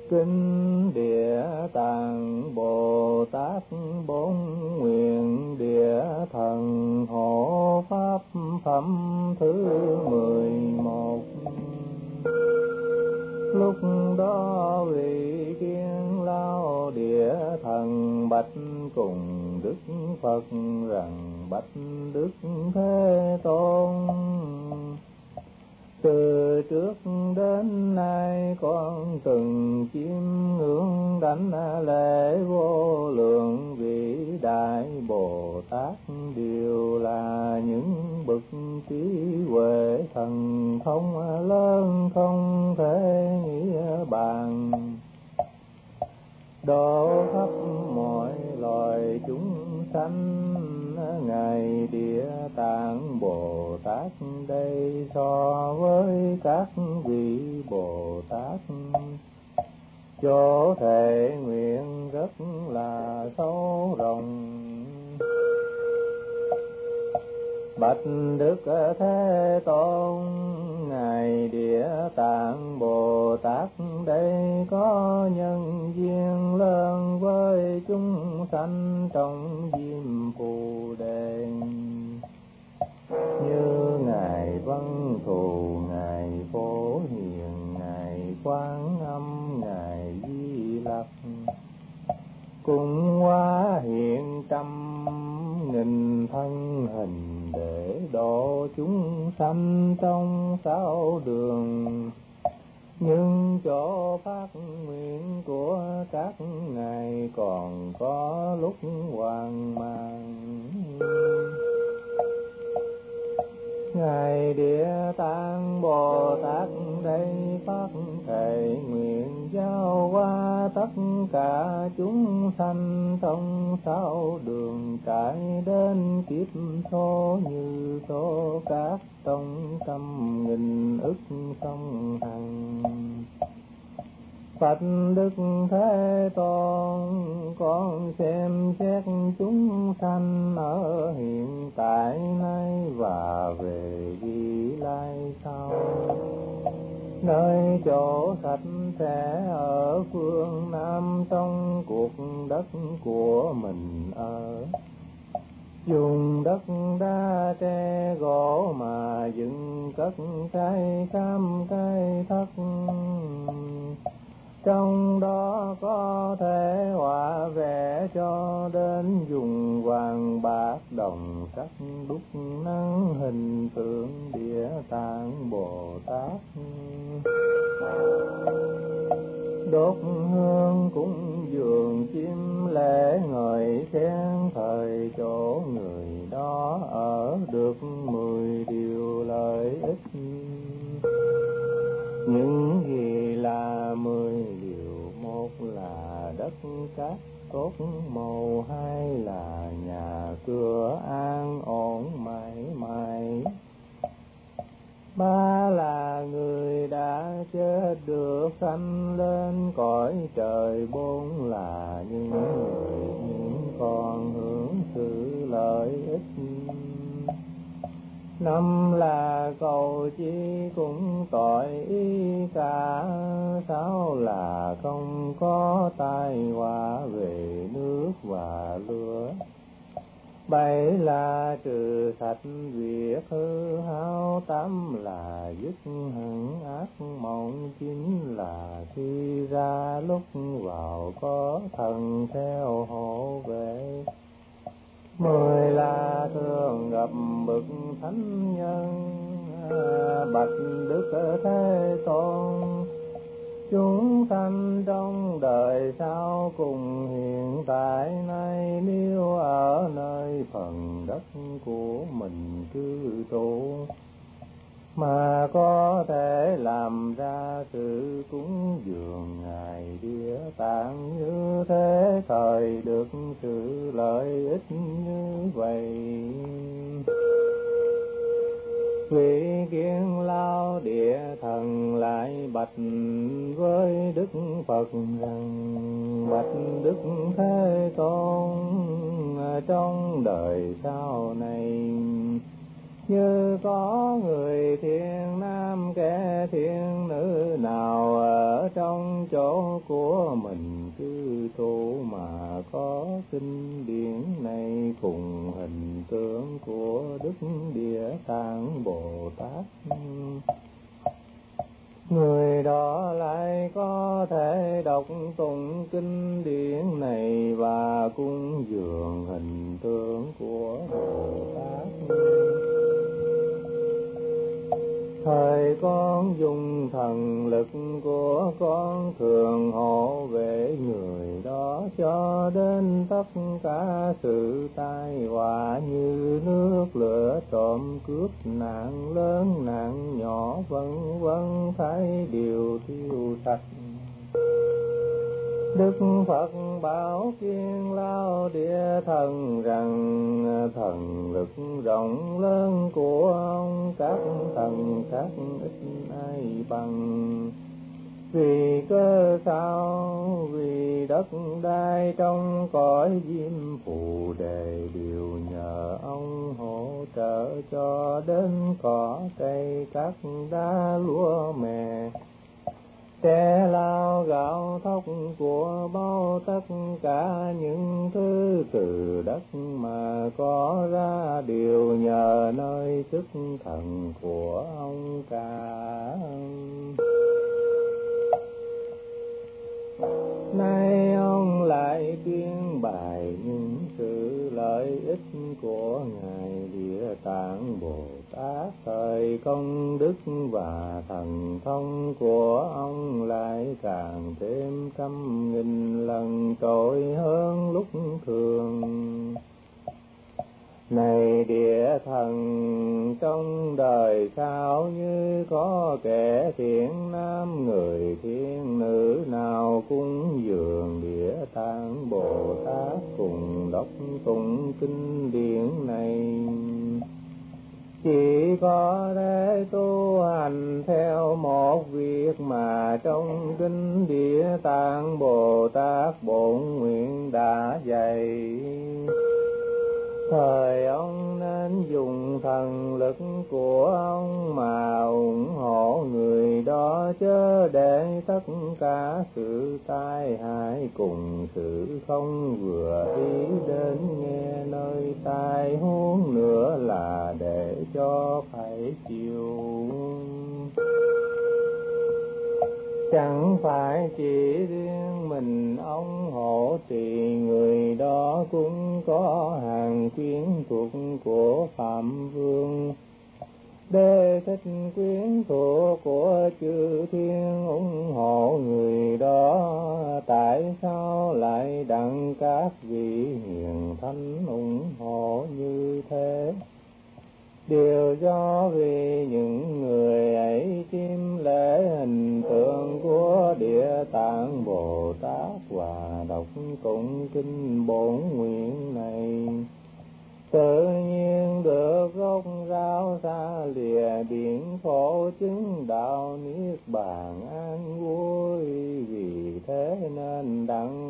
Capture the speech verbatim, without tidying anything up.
Kinh Địa Tạng Bồ Tát bốn nguyện địa thần hộ pháp phẩm thứ mười một. Lúc đó vị Kiên Lao địa thần bạch cùng Đức Phật rằng: bạch Đức Thế Tôn, từ trước đến nay con từng chiêm ngưỡng đảnh lễ vô lượng vĩ đại Bồ Tát, đều là những bậc trí huệ thần thông lớn không thể nghĩ bàn, độ khắp mọi loài chúng sanh. Ngài Địa Tạng Bồ Tát đây so với các vị Bồ Tát chỗ thể nguyện rất là sâu rộng. Bạch Đức Thế Tôn, Ngài Địa Tạng Bồ Tát đây có nhân duyên lớn với chúng sanh trong Diêm Phù Đề, như Ngài Văn Thù, Ngài Phổ Hiền, Ngài Quán Âm, Ngài Di Lặc, cùng hóa hiện trăm nghìn thân hình để độ chúng sanh trong sáu đường. Nhưng chỗ phát nguyện của các ngài còn có lúc hoang mang. Ngài Địa Tạng Bồ Tát đây phát thệ nguyện giao qua tất cả chúng sanh trong sáu đường, trải đến kiếp số như số cát trong trăm nghìn ức sông Hằng. Phật Đức Thế Tôn, con xem xét chúng sanh ở hiện tại nay và về vị lai sau, nơi chỗ sạch sẽ ở phương Nam trong cuộc đất của mình ở. Dùng đất đá tre gỗ mà dựng cất cây cam cây thất, trong đó có thể họa vẽ cho đến dùng vàng bạc đồng sắt đúc nắng hình tượng Địa Tạng Bồ Tát. Đốt hương cúng dường chim lễ ngợi khen thời chỗ người đó ở được mười điều lợi ích. Những gì là mười điều: một là đất cát tốt màu, hai là nhà cửa an ổn mãi mãi, ba là người đã chết được sanh lên cõi trời, bốn là những người những con hưởng sự lợi ích, năm là cầu chi cũng tội ý cả, sáu là không có tai họa về nước và lửa, bảy là trừ sạch việc hư hao, tám là dứt hẳn ác mộng, chín là khi ra lúc vào có thần theo hộ vệ, mười là thường gặp bậc thánh nhân. Bạch Đức Thế Tôn, chúng sanh trong đời sau cùng hiện tại nay, nếu ở nơi phần đất của mình cư trụ mà có thể làm ra sự cúng dường Ngài Địa Tạng như thế, thời được sự lợi ích như vậy. Vị Kiên Lao địa thần lại bạch với Đức Phật rằng: bạch Đức Thế Tôn, trong đời sau này Như có người thiên nam kẻ thiên nữ nào ở trong chỗ của mình cư trụ mà có kinh điển này cùng hình tượng của Đức Địa Tạng Bồ Tát, người đó lại có thể đọc tụng kinh điển này và cúng dường hình tượng của Bồ Tát. Thời con dùng thần lực của con thường hộ vệ người đó cho đến tất cả sự tai họa như nước lửa trộm cướp nạn lớn nạn nhỏ vân vân thấy đều tiêu sạch. Đức Phật bảo Kiên Lao Địa Thần rằng thần lực rộng lớn của ông các thần khác ít ai bằng. Vì cơ sao? Vì đất đai trong cõi Diêm Phù Đề đều nhờ ông hỗ trợ cho đến cỏ cây cát đá lúa mè, tre lao gạo thóc của bao tất cả những thứ từ đất mà có ra đều nhờ nơi sức thần của ông cả. Nay ông lại tuyên bày những sự lợi ích của Ngài Địa Tạng Bồ Tát, thời công đức và thần thông của ông lại càng thêm trăm nghìn lần trội hơn lúc thường. Này Địa Thần, trong đời sau như có kẻ thiện nam người thiên nữ nào cúng dường Địa Tạng Bồ Tát cùng đọc tụng kinh điển này, chỉ có thể tu hành theo một việc mà trong kinh Địa Tạng Bồ Tát bổn nguyện đã dạy. Thời ông nên dùng thần lực của ông mà ủng hộ người đó, chớ để tất cả sự tai hại cùng sự không vừa ý đến nghe nơi tai, huống nữa là để cho phải chịu. Chẳng phải chỉ riêng mình ông hộ trì, người đó cũng có hàng quyến thuộc của Phạm Vương. Đế thích quyến thuộc của chư thiên ủng hộ người đó, tại sao lại đặng các vị hiền thánh ủng hộ như thế? Điều do vì những người ấy chiêm lễ hình tượng của Địa Tạng Bồ Tát và đọc tụng kinh bổn nguyện này, tự nhiên được gốc rau xa lìa biển khổ, chứng đạo niết bàn an vui. Vì thế nên đặng